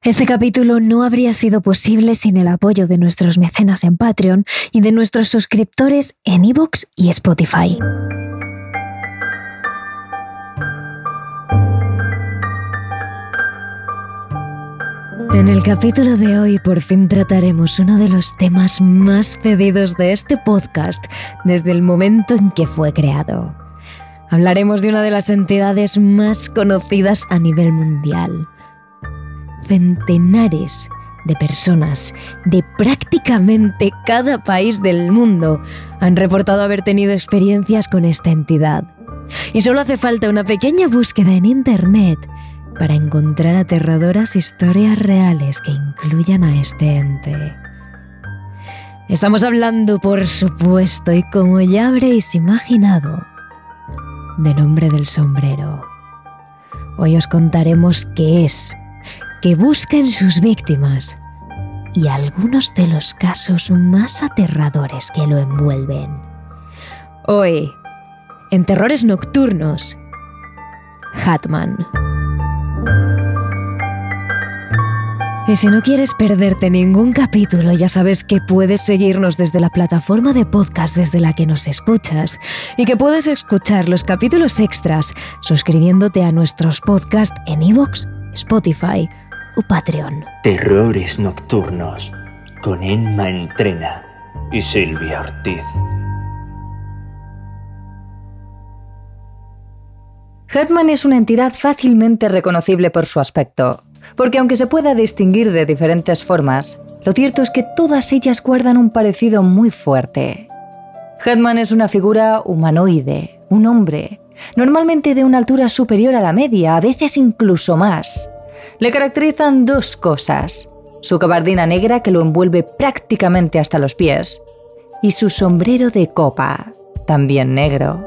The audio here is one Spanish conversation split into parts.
Este capítulo no habría sido posible sin el apoyo de nuestros mecenas en Patreon y de nuestros suscriptores en iVoox y Spotify. En el capítulo de hoy por fin trataremos uno de los temas más pedidos de este podcast desde el momento en que fue creado. Hablaremos de una de las entidades más conocidas a nivel mundial. Centenares de personas de prácticamente cada país del mundo han reportado haber tenido experiencias con esta entidad. Y solo hace falta una pequeña búsqueda en Internet para encontrar aterradoras historias reales que incluyan a este ente. Estamos hablando, por supuesto, y como ya habréis imaginado, del hombre del sombrero. Hoy os contaremos qué es, qué busca en sus víctimas y algunos de los casos más aterradores que lo envuelven. Hoy, en Terrores Nocturnos, Hatman. Y si no quieres perderte ningún capítulo, ya sabes que puedes seguirnos desde la plataforma de podcast desde la que nos escuchas y que puedes escuchar los capítulos extras suscribiéndote a nuestros podcasts en iVoox, Spotify o Patreon. Terrores Nocturnos con Emma Entrena y Silvia Ortiz. Hatman es una entidad fácilmente reconocible por su aspecto, porque aunque se pueda distinguir de diferentes formas, lo cierto es que todas ellas guardan un parecido muy fuerte. Hatman es una figura humanoide, un hombre, normalmente de una altura superior a la media, a veces incluso más. Le caracterizan dos cosas: su gabardina negra que lo envuelve prácticamente hasta los pies y su sombrero de copa, también negro.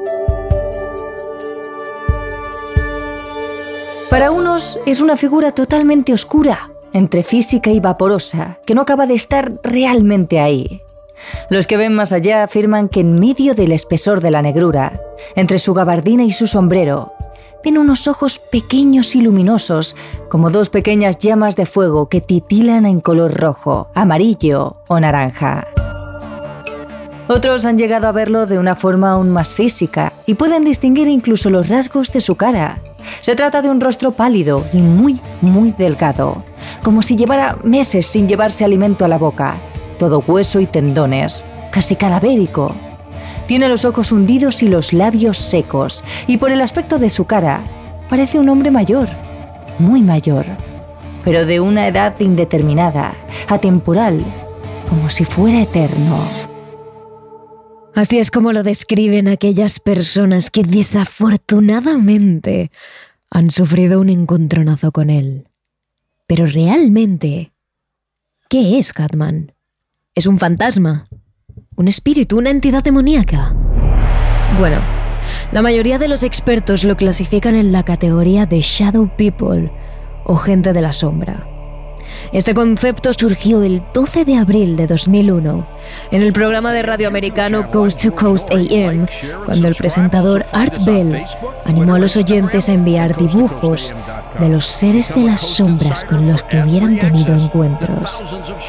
Para unos es una figura totalmente oscura, entre física y vaporosa, que no acaba de estar realmente ahí. Los que ven más allá afirman que en medio del espesor de la negrura, entre su gabardina y su sombrero, ven unos ojos pequeños y luminosos, como dos pequeñas llamas de fuego que titilan en color rojo, amarillo o naranja. Otros han llegado a verlo de una forma aún más física y pueden distinguir incluso los rasgos de su cara. Se trata de un rostro pálido y muy delgado, como si llevara meses sin llevarse alimento a la boca, todo hueso y tendones, casi cadavérico. Tiene los ojos hundidos y los labios secos, y por el aspecto de su cara, parece un hombre mayor, muy mayor, pero de una edad indeterminada, atemporal, como si fuera eterno. Así es como lo describen aquellas personas que desafortunadamente han sufrido un encontronazo con él. Pero realmente, ¿qué es Hatman? ¿Es un fantasma? ¿Un espíritu? ¿Una entidad demoníaca? Bueno, la mayoría de los expertos lo clasifican en la categoría de Shadow People o gente de la sombra. Este concepto surgió el 12 de abril de 2001 en el programa de radio americano Coast to Coast AM, cuando el presentador Art Bell animó a los oyentes a enviar dibujos de los seres de las sombras con los que hubieran tenido encuentros.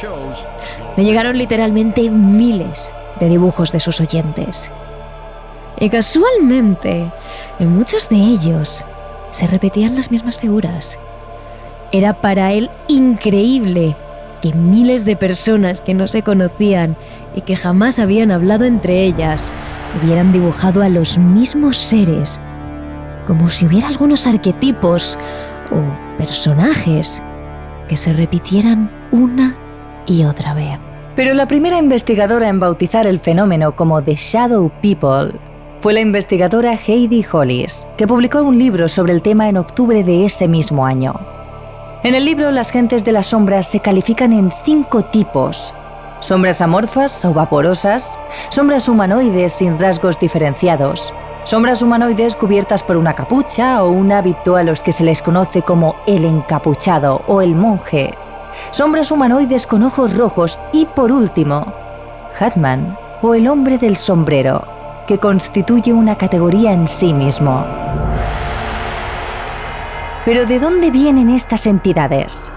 Le llegaron literalmente miles de dibujos de sus oyentes. Y casualmente, en muchos de ellos se repetían las mismas figuras. Era para él increíble que miles de personas que no se conocían y que jamás habían hablado entre ellas hubieran dibujado a los mismos seres, como si hubiera algunos arquetipos o personajes que se repitieran una y otra vez. Pero la primera investigadora en bautizar el fenómeno como The Shadow People fue la investigadora Heidi Hollis, que publicó un libro sobre el tema en octubre de ese mismo año. En el libro, las gentes de las sombras se califican en 5 tipos: sombras amorfas o vaporosas, sombras humanoides sin rasgos diferenciados, sombras humanoides cubiertas por una capucha o un hábito a los que se les conoce como el encapuchado o el monje, sombras humanoides con ojos rojos y, por último, Hatman o el hombre del sombrero, que constituye una categoría en sí mismo. Pero ¿de dónde vienen estas entidades?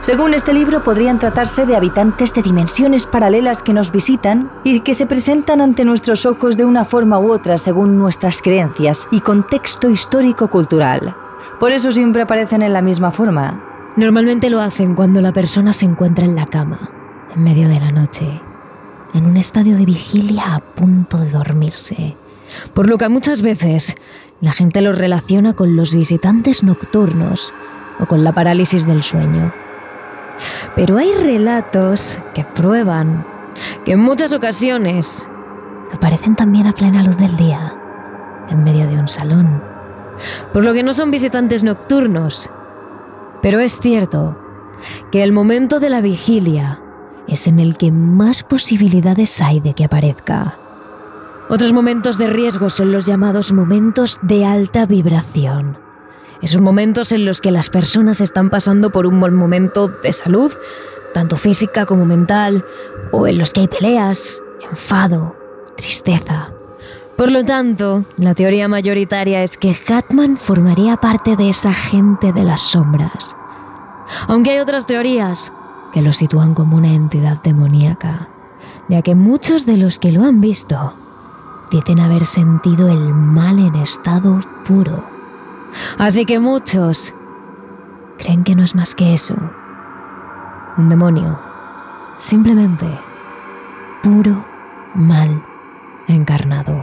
Según este libro, podrían tratarse de habitantes de dimensiones paralelas que nos visitan y que se presentan ante nuestros ojos de una forma u otra según nuestras creencias y contexto histórico-cultural. Por eso siempre aparecen en la misma forma. Normalmente lo hacen cuando la persona se encuentra en la cama, en medio de la noche, en un estadio de vigilia a punto de dormirse. Por lo que muchas veces la gente los relaciona con los visitantes nocturnos o con la parálisis del sueño. Pero hay relatos que prueban que en muchas ocasiones aparecen también a plena luz del día, en medio de un salón. Por lo que no son visitantes nocturnos. Pero es cierto que el momento de la vigilia es en el que más posibilidades hay de que aparezca. Otros momentos de riesgo son los llamados momentos de alta vibración. Esos momentos en los que las personas están pasando por un buen momento de salud, tanto física como mental, o en los que hay peleas, enfado, tristeza. Por lo tanto, la teoría mayoritaria es que Hackman formaría parte de esa gente de las sombras. Aunque hay otras teorías que lo sitúan como una entidad demoníaca, ya que muchos de los que lo han visto dicen haber sentido el mal en estado puro. Así que muchos creen que no es más que eso, un demonio, simplemente puro mal encarnado.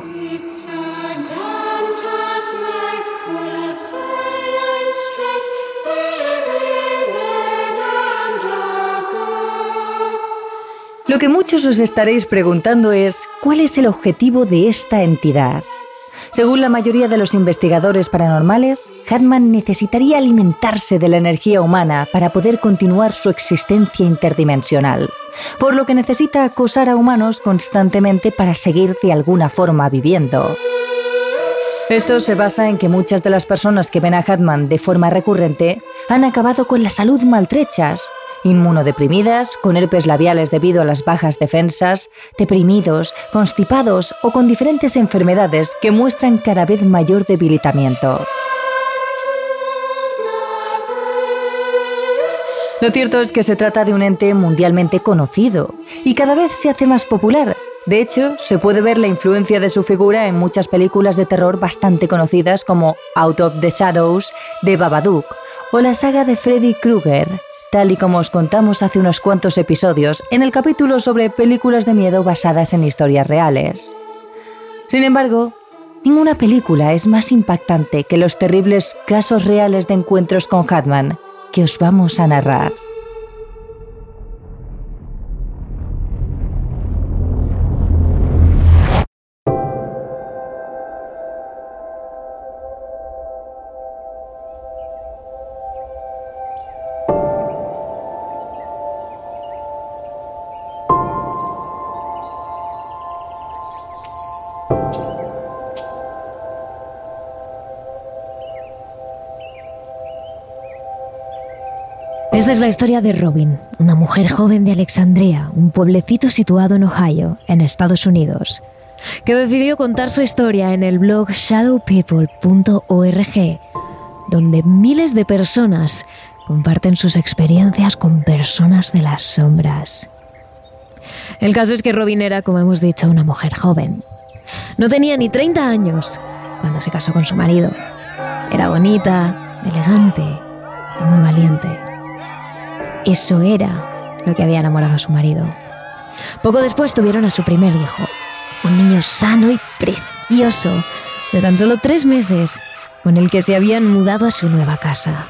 Lo que muchos os estaréis preguntando es, ¿cuál es el objetivo de esta entidad? Según la mayoría de los investigadores paranormales, Hackman necesitaría alimentarse de la energía humana para poder continuar su existencia interdimensional, por lo que necesita acosar a humanos constantemente para seguir de alguna forma viviendo. Esto se basa en que muchas de las personas que ven a Hackman de forma recurrente han acabado con la salud maltrechas, inmunodeprimidas, con herpes labiales debido a las bajas defensas, deprimidos, constipados o con diferentes enfermedades que muestran cada vez mayor debilitamiento. Lo cierto es que se trata de un ente mundialmente conocido y cada vez se hace más popular. De hecho, se puede ver la influencia de su figura en muchas películas de terror bastante conocidas como Out of the Shadows, de Babadook, o la saga de Freddy Krueger, tal y como os contamos hace unos cuantos episodios en el capítulo sobre películas de miedo basadas en historias reales. Sin embargo, ninguna película es más impactante que los terribles casos reales de encuentros con Hackman que os vamos a narrar. Esta es la historia de Robin, una mujer joven de Alexandria, un pueblecito situado en Ohio, en Estados Unidos, que decidió contar su historia en el blog shadowpeople.org, donde miles de personas comparten sus experiencias con personas de las sombras. El caso es que Robin era, como hemos dicho, una mujer joven. No tenía ni 30 años cuando se casó con su marido. Era bonita, elegante y muy valiente. Eso era lo que había enamorado a su marido. Poco después tuvieron a su primer hijo, un niño sano y precioso, de tan solo 3 meses, con el que se habían mudado a su nueva casa.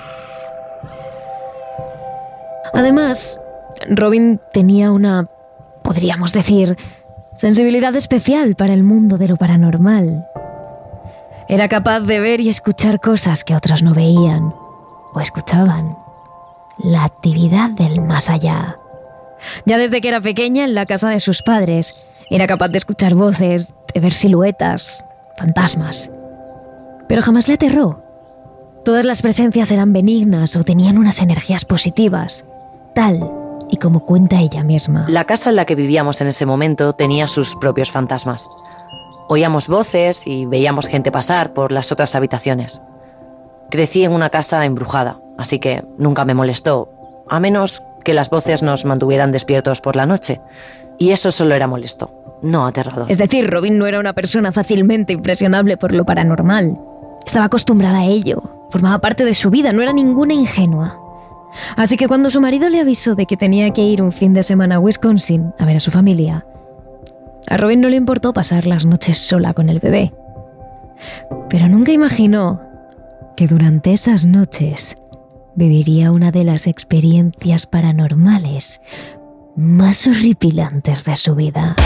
Además, Robin tenía una, podríamos decir, sensibilidad especial para el mundo de lo paranormal. Era capaz de ver y escuchar cosas que otros no veían o escuchaban. La actividad del más allá. Ya desde que era pequeña, en la casa de sus padres, era capaz de escuchar voces, de ver siluetas, fantasmas. Pero jamás le aterró. Todas las presencias eran benignas o tenían unas energías positivas, tal y como cuenta ella misma. La casa en la que vivíamos en ese momento tenía sus propios fantasmas. Oíamos voces y veíamos gente pasar por las otras habitaciones. Crecí en una casa embrujada, así que nunca me molestó, a menos que las voces nos mantuvieran despiertos por la noche. Y eso solo era molesto, no aterrador. Es decir, Robin no era una persona fácilmente impresionable por lo paranormal. Estaba acostumbrada a ello, formaba parte de su vida, no era ninguna ingenua. Así que cuando su marido le avisó de que tenía que ir un fin de semana a Wisconsin a ver a su familia, a Robin no le importó pasar las noches sola con el bebé. Pero nunca imaginó que durante esas noches viviría una de las experiencias paranormales más horripilantes de su vida.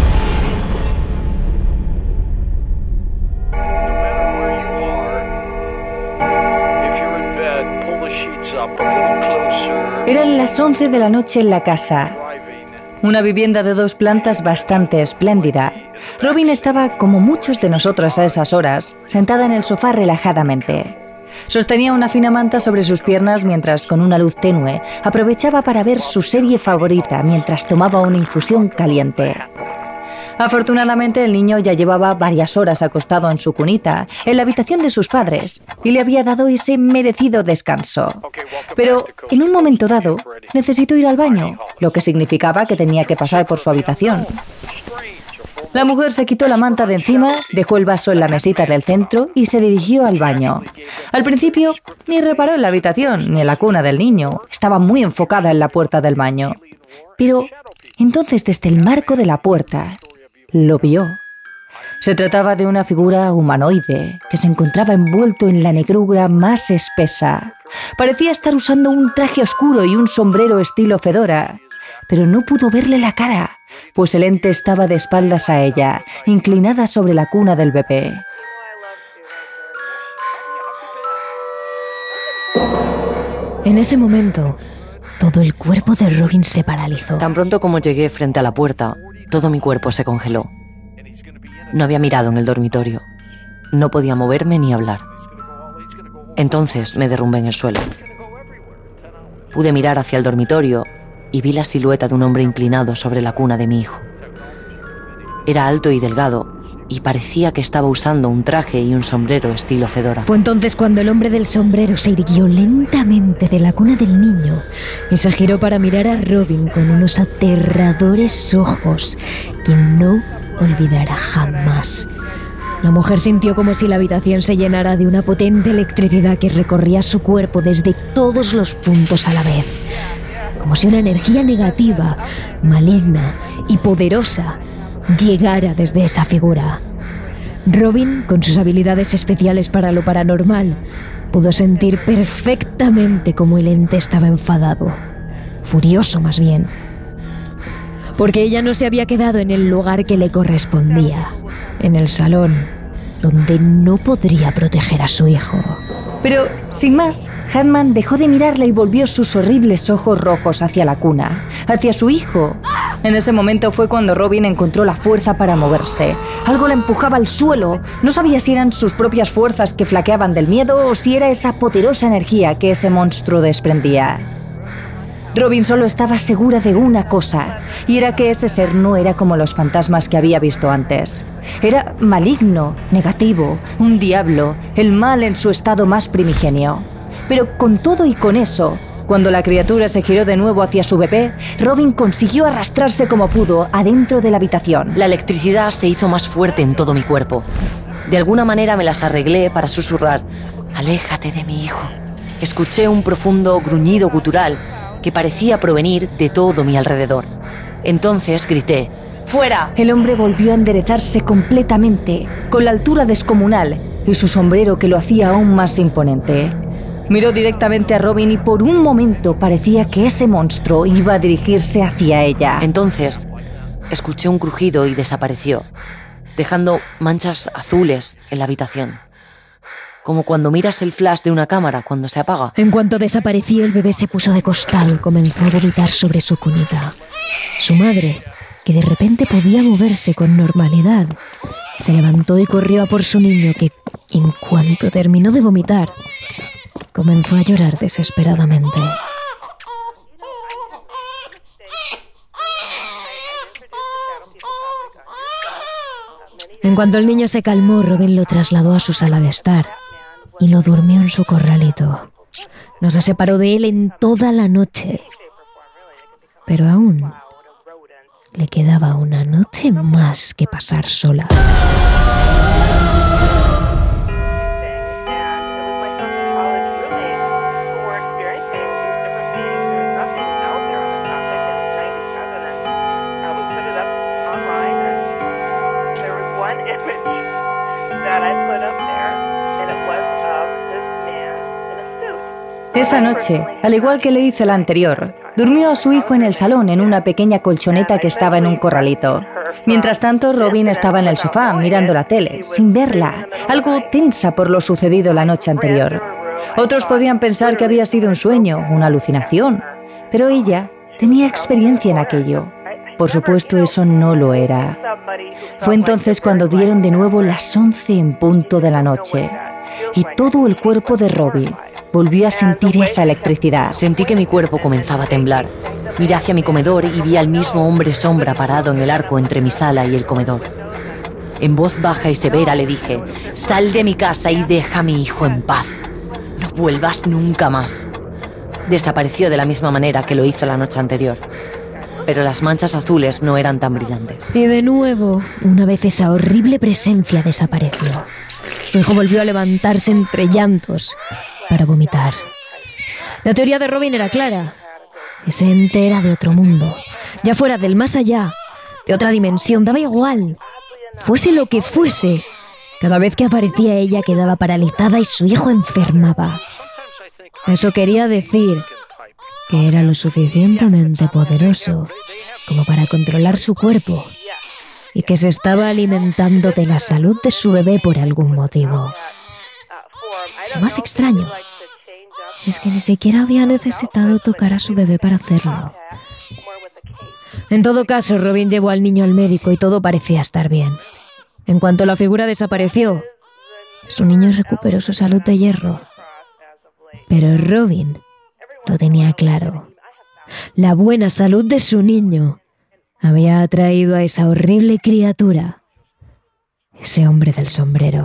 Eran las 11 de la noche en la casa. Una vivienda de 2 plantas bastante espléndida. Robin estaba, como muchos de nosotros a esas horas, sentada en el sofá relajadamente. Sostenía una fina manta sobre sus piernas mientras, con una luz tenue, aprovechaba para ver su serie favorita mientras tomaba una infusión caliente. Afortunadamente, el niño ya llevaba varias horas acostado en su cunita, en la habitación de sus padres, y le había dado ese merecido descanso. Pero, en un momento dado, necesitó ir al baño, lo que significaba que tenía que pasar por su habitación. La mujer se quitó la manta de encima, dejó el vaso en la mesita del centro y se dirigió al baño. Al principio, ni reparó en la habitación ni en la cuna del niño. Estaba muy enfocada en la puerta del baño. Pero, entonces, desde el marco de la puerta, lo vio. Se trataba de una figura humanoide que se encontraba envuelto en la negrura más espesa. Parecía estar usando un traje oscuro y un sombrero estilo fedora, pero no pudo verle la cara, pues el ente estaba de espaldas a ella, inclinada sobre la cuna del bebé. En ese momento, todo el cuerpo de Robin se paralizó. Tan pronto como llegué frente a la puerta, todo mi cuerpo se congeló. No había mirado en el dormitorio. No podía moverme ni hablar. Entonces me derrumbé en el suelo. Pude mirar hacia el dormitorio y vi la silueta de un hombre inclinado sobre la cuna de mi hijo. Era alto y delgado y parecía que estaba usando un traje y un sombrero estilo fedora. Fue entonces cuando el hombre del sombrero se irguió lentamente de la cuna del niño y se giró para mirar a Robin con unos aterradores ojos que no olvidará jamás. La mujer sintió como si la habitación se llenara de una potente electricidad que recorría su cuerpo desde todos los puntos a la vez. Como si una energía negativa, maligna y poderosa llegara desde esa figura. Robin, con sus habilidades especiales para lo paranormal, pudo sentir perfectamente cómo el ente estaba enfadado, furioso más bien, porque ella no se había quedado en el lugar que le correspondía, en el salón, donde no podría proteger a su hijo. Pero, sin más, Hartman dejó de mirarla y volvió sus horribles ojos rojos hacia la cuna, hacia su hijo. En ese momento fue cuando Robin encontró la fuerza para moverse. Algo la empujaba al suelo. No sabía si eran sus propias fuerzas que flaqueaban del miedo o si era esa poderosa energía que ese monstruo desprendía. Robin solo estaba segura de una cosa, y era que ese ser no era como los fantasmas que había visto antes. Era maligno, negativo, un diablo, el mal en su estado más primigenio. Pero con todo y con eso, cuando la criatura se giró de nuevo hacia su bebé, Robin consiguió arrastrarse como pudo adentro de la habitación. La electricidad se hizo más fuerte en todo mi cuerpo. De alguna manera me las arreglé para susurrar: «Aléjate de mi hijo». Escuché un profundo gruñido gutural que parecía provenir de todo mi alrededor. Entonces grité: ¡fuera! El hombre volvió a enderezarse completamente, con la altura descomunal y su sombrero que lo hacía aún más imponente. Miró directamente a Robin y por un momento parecía que ese monstruo iba a dirigirse hacia ella. Entonces escuché un crujido y desapareció, dejando manchas azules en la habitación. Como cuando miras el flash de una cámara cuando se apaga. En cuanto desapareció, el bebé se puso de costado y comenzó a vomitar sobre su cunita. Su madre, que de repente podía moverse con normalidad, se levantó y corrió a por su niño que, en cuanto terminó de vomitar, comenzó a llorar desesperadamente. En cuanto el niño se calmó, Robin lo trasladó a su sala de estar y lo durmió en su corralito. No se separó de él en toda la noche. Pero aún le quedaba una noche más que pasar sola. Esa noche, al igual que le hizo la anterior, durmió a su hijo en el salón en una pequeña colchoneta que estaba en un corralito. Mientras tanto, Robin estaba en el sofá mirando la tele, sin verla, algo tensa por lo sucedido la noche anterior. Otros podían pensar que había sido un sueño, una alucinación, pero ella tenía experiencia en aquello. Por supuesto, eso no lo era. Fue entonces cuando dieron de nuevo las 11 en punto de la noche, y todo el cuerpo de Robin volvió a sentir esa electricidad. Sentí que mi cuerpo comenzaba a temblar. Miré hacia mi comedor y vi al mismo hombre sombra parado en el arco entre mi sala y el comedor. En voz baja y severa le dije: «Sal de mi casa y deja a mi hijo en paz. No vuelvas nunca más». Desapareció de la misma manera que lo hizo la noche anterior. Pero las manchas azules no eran tan brillantes. Y de nuevo, una vez esa horrible presencia desapareció. Su hijo volvió a levantarse entre llantos para vomitar. La teoría de Robin era clara. Ese ente era de otro mundo, ya fuera del más allá, de otra dimensión, daba igual. Fuese lo que fuese, cada vez que aparecía ella quedaba paralizada y su hijo enfermaba. Eso quería decir que era lo suficientemente poderoso como para controlar su cuerpo y que se estaba alimentando de la salud de su bebé por algún motivo. Lo más extraño es que ni siquiera había necesitado tocar a su bebé para hacerlo. En todo caso, Robin llevó al niño al médico y todo parecía estar bien. En cuanto la figura desapareció, su niño recuperó su salud de hierro. Pero Robin lo tenía claro. La buena salud de su niño había atraído a esa horrible criatura, ese hombre del sombrero.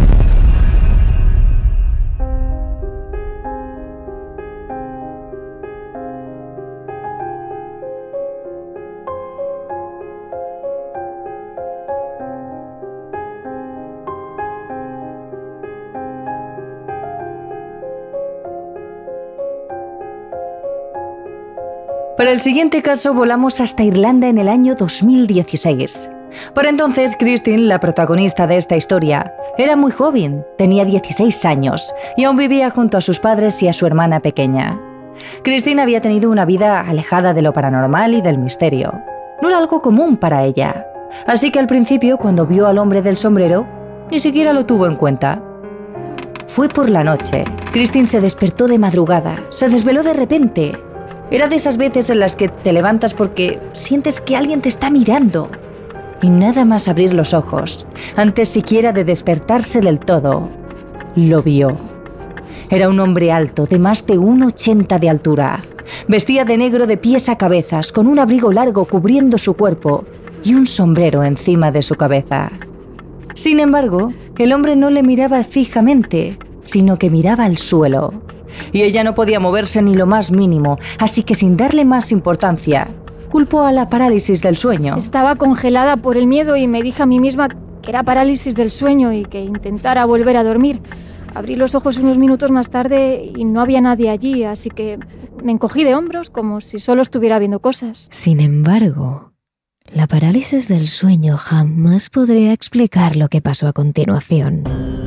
Para el siguiente caso volamos hasta Irlanda en el año 2016. Por entonces, Christine, la protagonista de esta historia, era muy joven, tenía 16 años y aún vivía junto a sus padres y a su hermana pequeña. Christine había tenido una vida alejada de lo paranormal y del misterio. No era algo común para ella. Así que al principio, cuando vio al hombre del sombrero, ni siquiera lo tuvo en cuenta. Fue por la noche. Christine se despertó de madrugada, se desveló de repente. Era de esas veces en las que te levantas porque sientes que alguien te está mirando. Y nada más abrir los ojos, antes siquiera de despertarse del todo, lo vio. Era un hombre alto, de más de 1,80 de altura. Vestía de negro de pies a cabezas, con un abrigo largo cubriendo su cuerpo y un sombrero encima de su cabeza. Sin embargo, el hombre no le miraba fijamente, sino que miraba al suelo. Y ella no podía moverse ni lo más mínimo, así que sin darle más importancia, culpó a la parálisis del sueño. Estaba congelada por el miedo y me dije a mí misma que era parálisis del sueño y que intentara volver a dormir. Abrí los ojos unos minutos más tarde y no había nadie allí, así que me encogí de hombros como si solo estuviera viendo cosas. Sin embargo, la parálisis del sueño jamás podría explicar lo que pasó a continuación.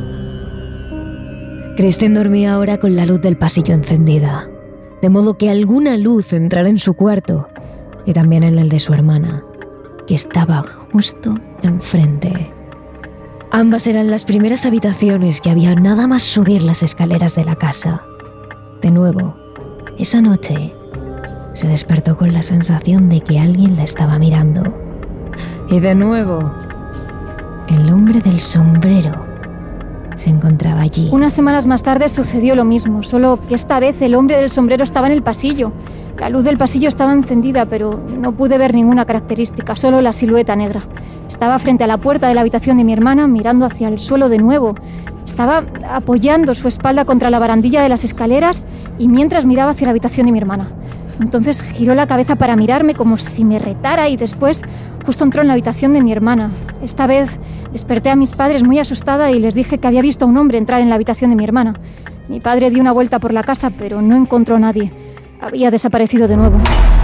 Christine dormía ahora con la luz del pasillo encendida, de modo que alguna luz entrara en su cuarto y también en el de su hermana, que estaba justo enfrente. Ambas eran las primeras habitaciones que había nada más subir las escaleras de la casa. De nuevo, esa noche, se despertó con la sensación de que alguien la estaba mirando. Y de nuevo, el hombre del sombrero se encontraba allí. Unas semanas más tarde sucedió lo mismo, solo que esta vez el hombre del sombrero estaba en el pasillo. La luz del pasillo estaba encendida, pero no pude ver ninguna característica, solo la silueta negra. Estaba frente a la puerta de la habitación de mi hermana, mirando hacia el suelo de nuevo. Estaba apoyando su espalda contra la barandilla de las escaleras y mientras miraba hacia la habitación de mi hermana. Entonces giró la cabeza para mirarme como si me retara y después justo entró en la habitación de mi hermana. Esta vez desperté a mis padres muy asustada y les dije que había visto a un hombre entrar en la habitación de mi hermana. Mi padre dio una vuelta por la casa, pero no encontró a nadie. Había desaparecido de nuevo.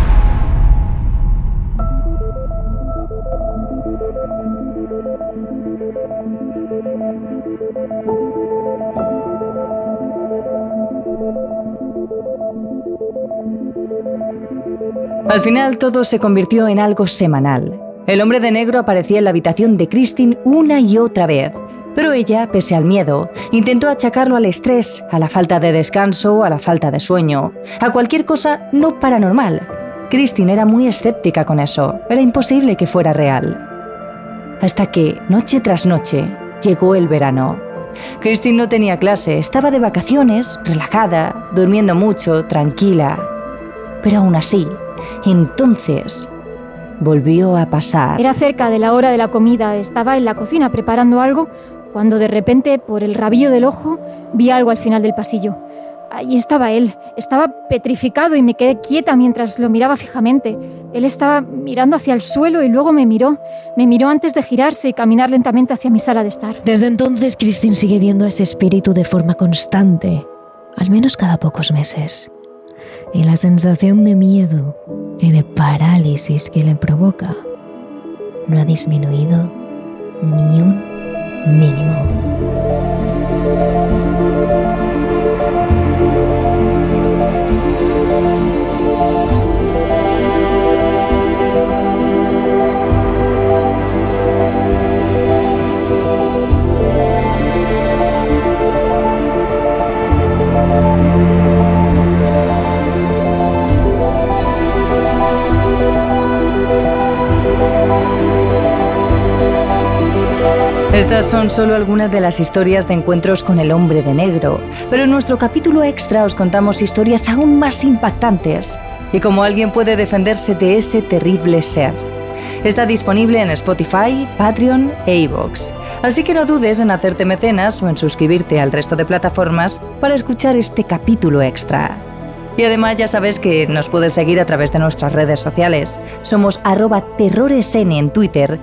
Al final todo se convirtió en algo semanal. El hombre de negro aparecía en la habitación de Christine una y otra vez, pero ella, pese al miedo, intentó achacarlo al estrés, a la falta de descanso, a la falta de sueño, a cualquier cosa no paranormal. Christine era muy escéptica con eso, era imposible que fuera real. Hasta que, noche tras noche, llegó el verano. Christine no tenía clase, estaba de vacaciones, relajada, durmiendo mucho, tranquila. Pero aún así, entonces volvió a pasar. Era cerca de la hora de la comida, estaba en la cocina preparando algo, cuando de repente, por el rabillo del ojo, vi algo al final del pasillo. Allí estaba él, estaba petrificado y me quedé quieta mientras lo miraba fijamente. Él estaba mirando hacia el suelo y luego me miró antes de girarse y caminar lentamente hacia mi sala de estar. Desde entonces, Christine sigue viendo a ese espíritu de forma constante, al menos cada pocos meses. Y la sensación de miedo y de parálisis que le provoca no ha disminuido ni un mínimo. Estas son solo algunas de las historias de encuentros con el hombre de negro, pero en nuestro capítulo extra os contamos historias aún más impactantes y cómo alguien puede defenderse de ese terrible ser. Está disponible en Spotify, Patreon e iVoox, así que no dudes en hacerte mecenas o en suscribirte al resto de plataformas para escuchar este capítulo extra. Y además ya sabes que nos puedes seguir a través de nuestras redes sociales. Somos @terroresn en Twitter,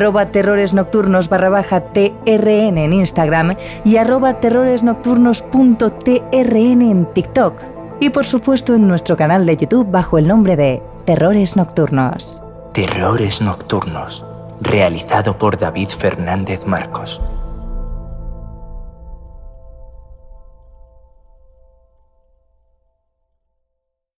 @terroresnocturnos_TRN en Instagram y @terroresnocturnos.trn en TikTok. Y por supuesto en nuestro canal de YouTube bajo el nombre de Terrores Nocturnos. Terrores Nocturnos, realizado por David Fernández Marcos.